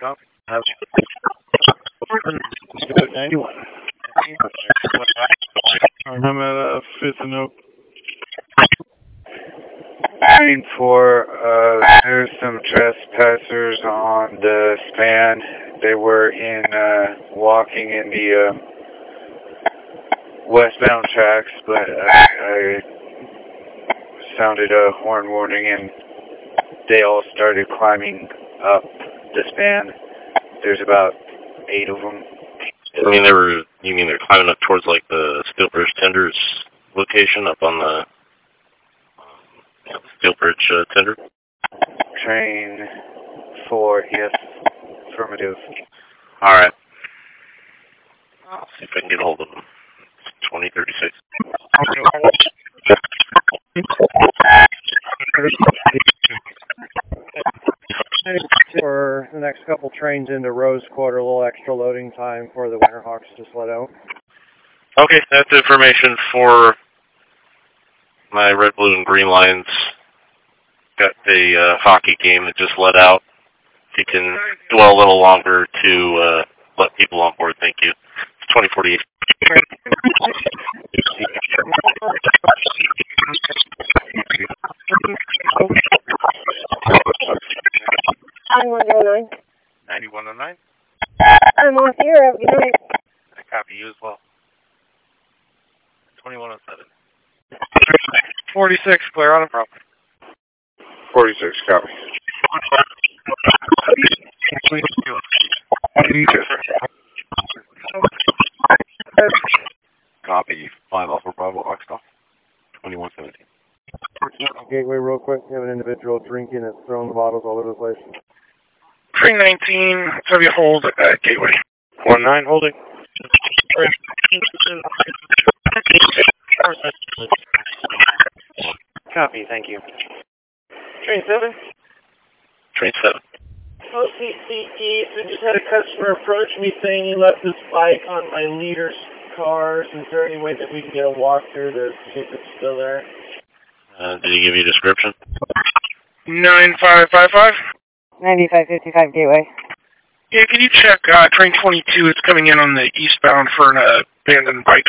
copy. I'm at 5th and Oak. There's some trespassers on the span. They were walking in the westbound tracks, but I sounded a horn warning and they all started climbing up the span. There's about 8 of them. You mean they're climbing up towards like the Steelbridge Tenders location up on the Steelbridge Tender? Train 4, yes. Affirmative. Alright. I'll see if I can get a hold of them. 2036. For the next couple trains into Rose Quarter, a little extra loading time for the Winterhawks just let out. Okay, that's information for my red, blue, and green lines. Got a hockey game that just let out. If you can dwell a little longer to let people on board, thank you. It's 2048. 9109. 9109. I'm off here. Good night. I copy you as well. 2107. 46, clear on a property. 46, copy. Copy. 5 Alpha Bravo Oxtal. 2117. Gateway real quick. You have an individual drinking and throwing bottles all over the place. Train 19, let's have you hold at Gateway. 19 holding. Copy, thank you. Train 7? Train 7. OCCT, so just had a customer approach me saying he left his bike on my leader's cars. Is there any way that we can get a walkthrough to see if it's still there? Did he give you a description? 9555. 9555 Gateway. Yeah, can you check train 22? It's coming in on the eastbound for an abandoned bike.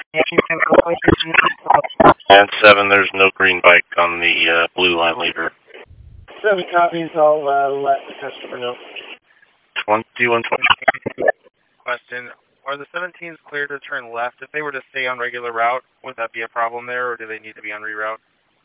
And 7, there's no green bike on the blue line leader. 7 copies, I'll let the customer know. 2120. Question, are the 17s clear to turn left? If they were to stay on regular route, would that be a problem there, or do they need to be on reroute?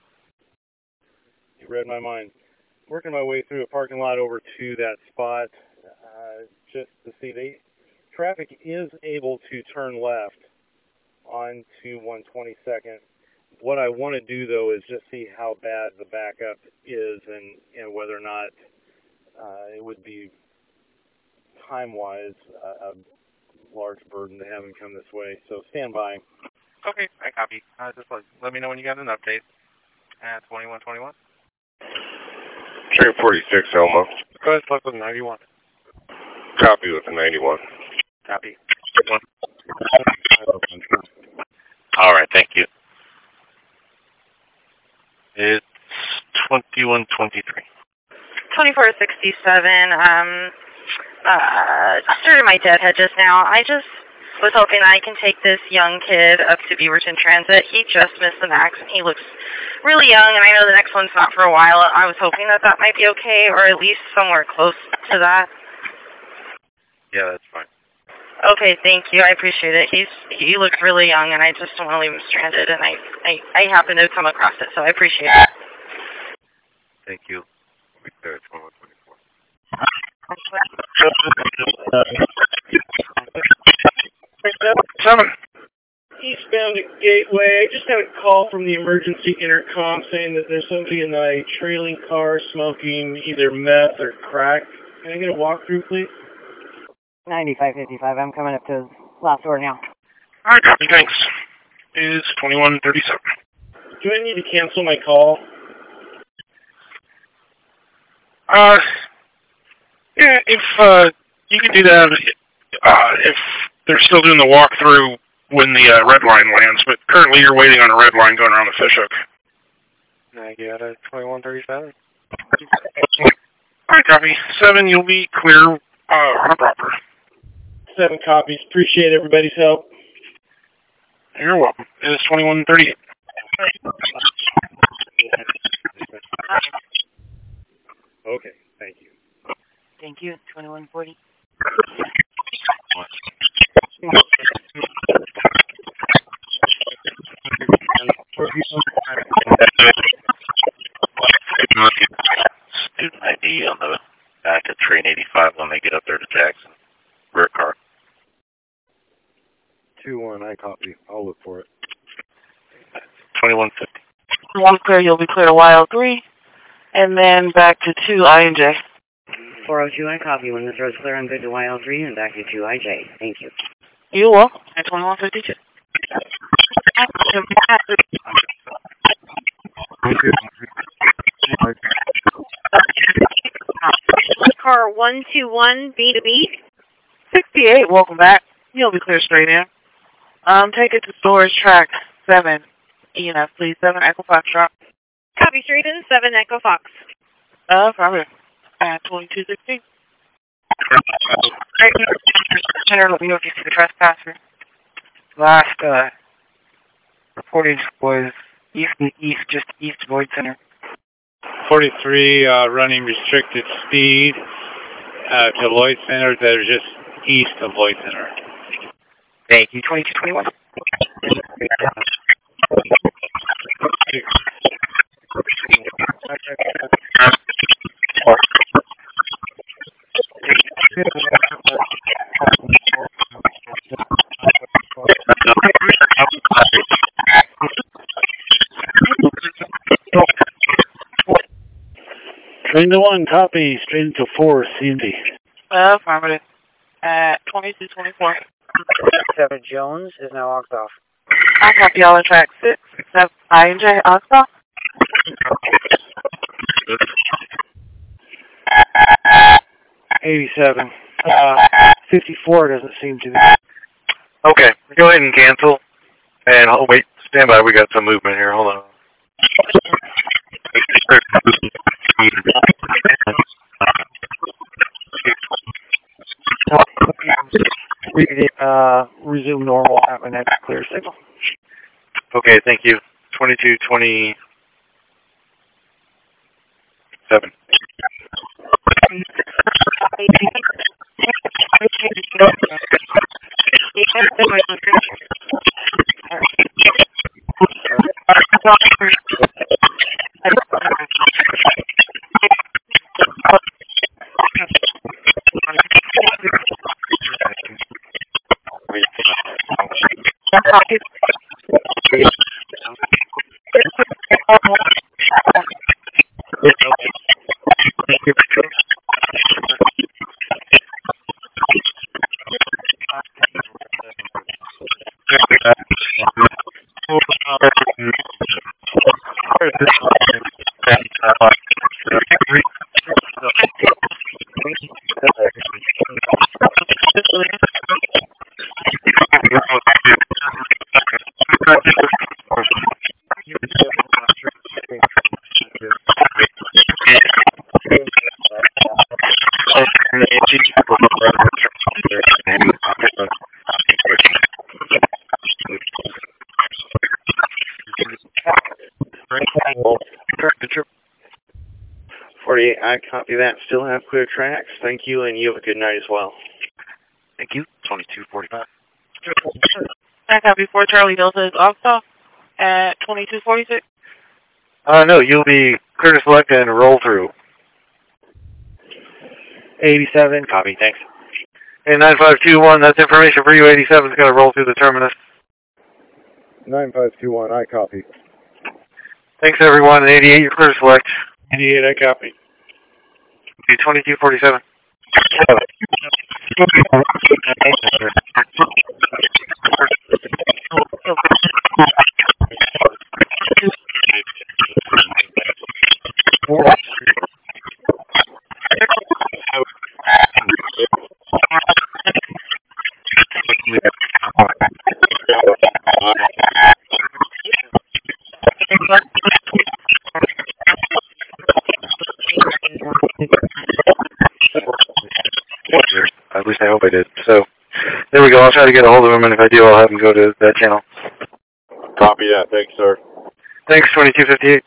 You read my mind. Working my way through a parking lot over to that spot, just to see traffic is able to turn left onto 122nd. What I want to do, though, is just see how bad the backup is and whether or not it would be, time-wise, a large burden to have him come this way. So stand by. Okay, I copy. Just let me know when you got an update. At 2121. Train 46, Elmo. Go ahead, select with 91. Copy with the 91. Copy. Alright, thank you. It's 2123. 2467. Started my deadhead just now. I just was hoping I can take this young kid up to Beaverton Transit. He just missed the max, and he looks really young, and I know the next one's not for a while. I was hoping that might be okay, or at least somewhere close to that. Yeah, that's fine. Okay, thank you. I appreciate it. He looks really young, and I just don't want to leave him stranded, and I happen to come across it, so I appreciate it. Thank you. We clear 2124. 7. Eastbound at Gateway. I just had a call from the emergency intercom saying that there's somebody in a trailing car smoking either meth or crack. Can I get a walkthrough, please? 9555. I'm coming up to his last door now. Alright, copy, thanks. Is 2137. Do I need to cancel my call? Yeah, if you can do that, if they're still doing the walkthrough when the red line lands, but currently you're waiting on a red line going around the fishhook. I get it. 2137. Alright, copy. 7, you'll be clear Proper. 7 copies. Appreciate everybody's help. You're welcome. It is 2138. Okay, thank you. Thank you. 2140. Student ID on the back of train 85 when they get up there to Jackson. Rear car. 2-1, I copy. I'll look for it. 2150. One clear, you'll be clear to YL3, and then back to 2 INJ. 402, I copy. When this road's clear, I'm good to YL3 and back to 2IJ. Thank you. You will. At 2152. Car 121 B2B. 68, welcome back. You'll be clear straight in. Take it to storage track 7. ENF, please. 7 Echo Fox drop. Copy straight in, 7 Echo Fox. Probably. At 2216. Center, let me know if you see the trespasser. Last, reportage was just east Void Center. 43 running restricted speed to Lloyd Center that are just east of Lloyd Center. Thank you. 2221. Train to 1, copy. Straight into 4, CMD. Affirmative. At 2224. 7 Jones is now locked off. I copy all on track 6. 7 INJ, Oscar. 87. 54 doesn't seem to be. Okay, go ahead and cancel. And oh, wait, stand by. We got some movement here. Hold on. We could resume normal at my next clear signal. Okay, thank you. 2227. I copy that. Still have clear tracks. Thank you, and you have a good night as well. Thank you. 2245. I copy 4 Charlie Delta is off at 2246. No, you'll be clear to select and roll through. 87. Copy, thanks. Hey, 9521, that's information for you. 87 is going to roll through the terminus. 9521, I copy. Thanks, everyone. And 88, you're clear to select. 88, I copy. 2247. At least I hope I did. So, there we go. I'll try to get a hold of him, and if I do, I'll have him go to that channel. Copy that. Thanks, sir. Thanks, 2258.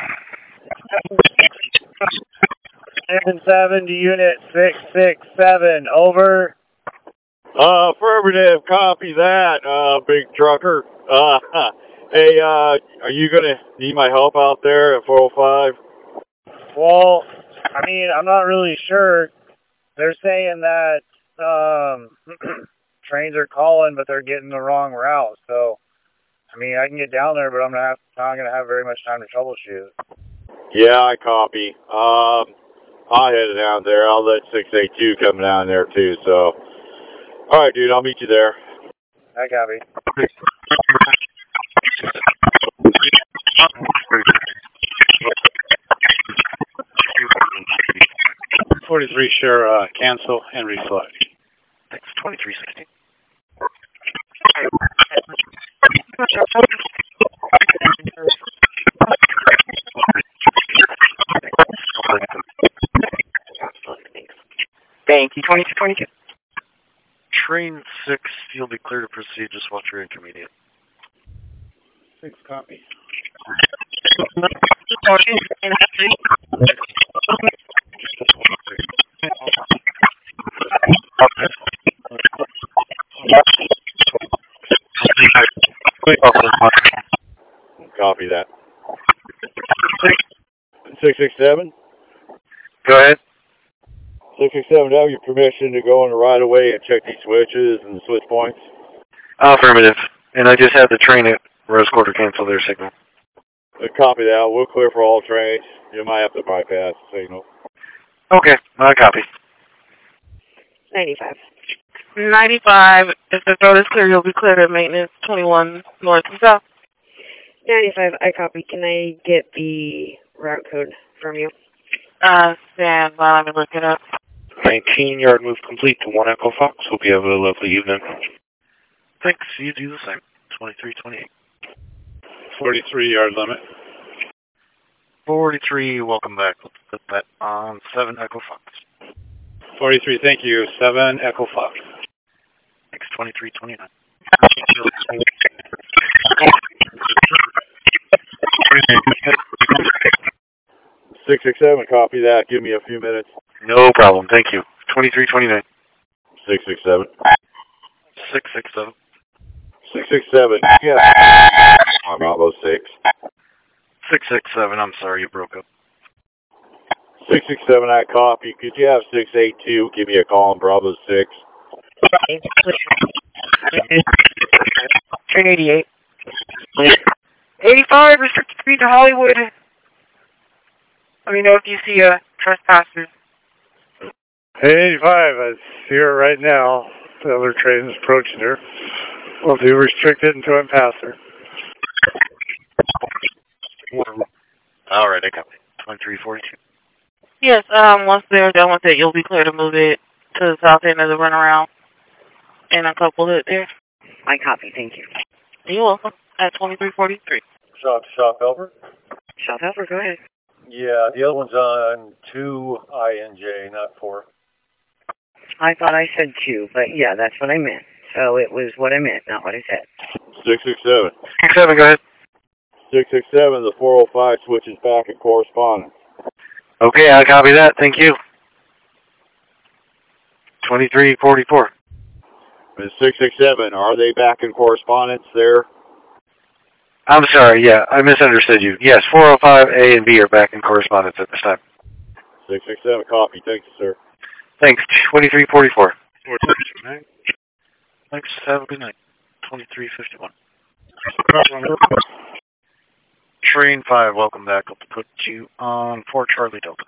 7 to Unit 667, over. Affirmative. Copy that, big trucker. Hey, are you gonna need my help out there at 405? Well, I mean, I'm not really sure. They're saying that trains are calling, but they're getting the wrong route. So, I mean, I can get down there, but I'm not going to have very much time to troubleshoot. Yeah, I copy. I'll head down there. I'll let 682 come down there too. So, all right, dude, I'll meet you there. I copy. 43, sure, cancel and reflect. Thanks, 2360. Thank you, 2222. Train 6, you'll be clear to proceed. Just watch your intermediate. 6 copy. Copy that. 667? Go ahead. 667, do I have your permission to go on the right of way and check these switches and the switch points? Affirmative. And I just had the train at Rose Quarter cancel their signal. Copy that. We'll clear for all trains. You might have to bypass the signal. Okay, I copy. 95. 95. If the road is clear, you'll be cleared at maintenance 21 north and south. 95, I copy. Can I get the route code from you? Stand by. Let me look it up. 19-yard move complete to 1 Echo Fox. Hope you have a lovely evening. Thanks. You do the same. 2328. 43-yard limit. 43, welcome back. Let's put that on 7 Echo Fox. 43, thank you. 7 Echo Fox. Thanks, 2329. 667, copy that. Give me a few minutes. No problem. Thank you. 2329. 667. 667. 667. Yeah. Bravo 6. 667, I'm sorry you broke up. 667, I copy. Could you have 682 give me a call on Bravo 6? Train 88. 85, restricted speed to Hollywood. Let me know if you see trespassers. Hey, 85, I see her right now. The other train is approaching her. We'll do restricted until I pass her. All right, I got it. 2342. Yes, once they're done with it, you'll be clear to move it to the south end of the runaround and uncouple it there. I copy, thank you. You're welcome. At 2343. Shop to shop, Elbert? Shop Helper, go ahead. Yeah, the other one's on 2 INJ, not 4. I thought I said 2, but yeah, that's what I meant. So it was what I meant, not what I said. 667. 67, go ahead. 667, the 405 switches back at correspondence. Okay, I copy that. Thank you. 2344. 667, are they back in correspondence there? I'm sorry, yeah, I misunderstood you. Yes, 405 A and B are back in correspondence at this time. 667, copy. Thank you, sir. Thanks. 2344. Thanks. Have a good night. 2351. Train 5, welcome back. I'll put you on 4 Charlie Delta.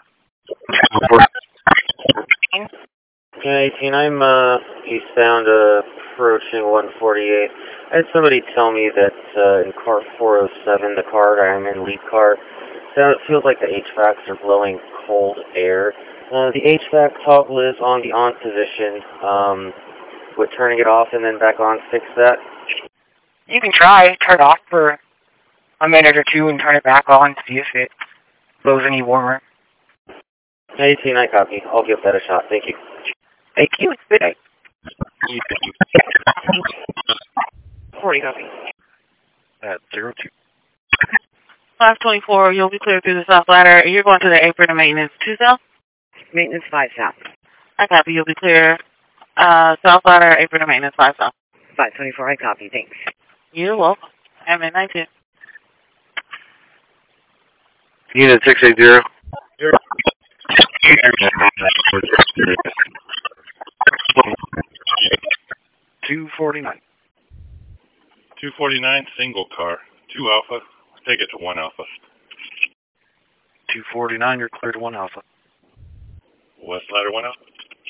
18, I'm eastbound approaching 148. I had somebody tell me that in car 407, the car I'm in, lead car, so it feels like the HVACs are blowing cold air. The HVAC toggle is on the on position. With turning it off and then back on, fix that? You can try. Turn it off for a minute or two and turn it back on, see if it blows any warmer. 18, I copy. I'll give that a shot. Thank you. Thank you. Good night. 40 copy. At 02. 524, you'll be clear through the south ladder. You're going to the apron of maintenance 2 south? Maintenance 5 south. I copy. You'll be clear. South ladder, apron of maintenance 5 south. 524, I copy. Thanks. You're welcome. Have a night too. Unit 680. 249. 249, single car. 2 Alpha. Take it to 1 Alpha. 249, you're clear to 1 Alpha. West ladder 1 Alpha.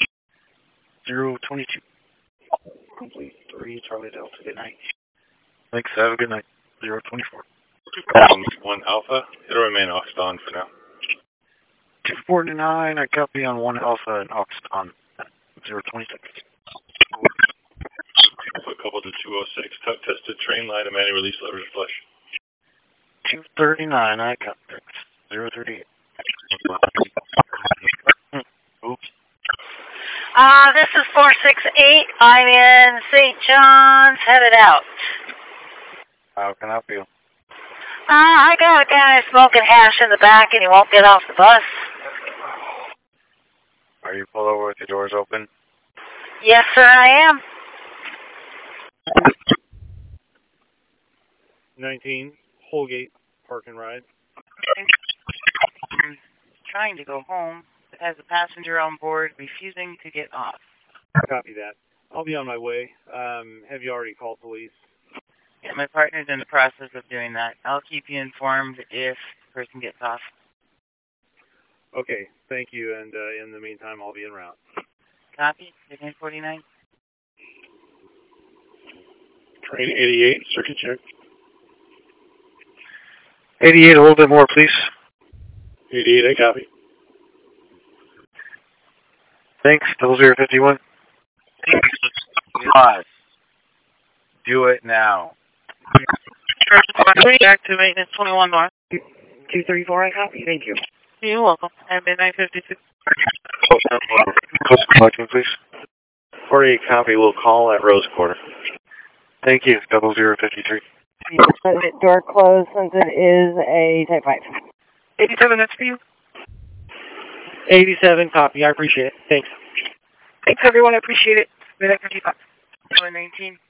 022. Complete 3 Charlie Delta. Good night. Thanks. Have a good night. 024. 1 Alpha. It'll remain oxed on for now. 249, I copy on 1 Alpha and oxed on 026. Put couple to 206. Tuck tested train line and manual release levers flush. 239, I copy. 038. Oops. This is 468. I'm in St. John's, headed out. How can I help you? I got a guy smoking hash in the back and he won't get off the bus. Are you pulled over with your doors open? Yes, sir, I am. 19, Holgate, park and ride. I'm trying to go home, but has a passenger on board refusing to get off. Copy that. I'll be on my way. Have you already called police? Yeah, my partner's in the process of doing that. I'll keep you informed if the person gets off. Okay, thank you, and in the meantime, I'll be en route. Copy. 49. Train 88, circuit check. 88, a little bit more, please. 88, I copy. Thanks. 0051. Pause. Do it now. Back to maintenance 21 north. 234, I copy. Thank you. You're welcome. Have a night 52. Close collection, please. 48 copy. We'll call at Rose Quarter. Thank you. 0053. Door closed since it is a Type 5. 87, that's for you. 87 copy. I appreciate it. Thanks. Thanks, everyone. I appreciate it. Minute 55. 19.